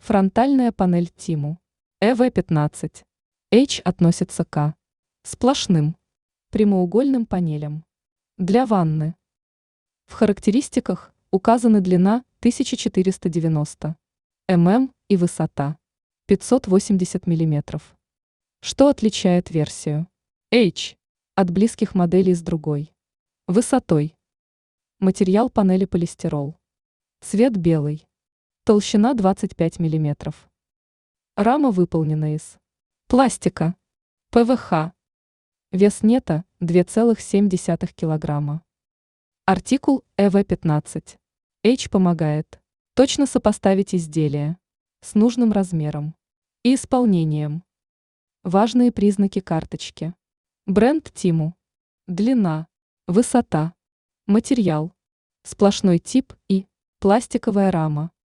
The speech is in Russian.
Фронтальная панель Тиму. EV15. H относится к сплошным прямоугольным панелям для ванны. В характеристиках указаны длина 1490 мм и высота 580 мм. Что отличает версию H от близких моделей с другой высотой? Материал панели полистирол. Цвет белый. Толщина 25 мм. Рама выполнена из пластика. ПВХ. Вес нета 2,7 кг. Артикул EV15. H помогает точно сопоставить изделие с нужным размером и исполнением. Важные признаки карточки. Бренд Тиму. Длина, высота, материал, сплошной тип и пластиковая рама.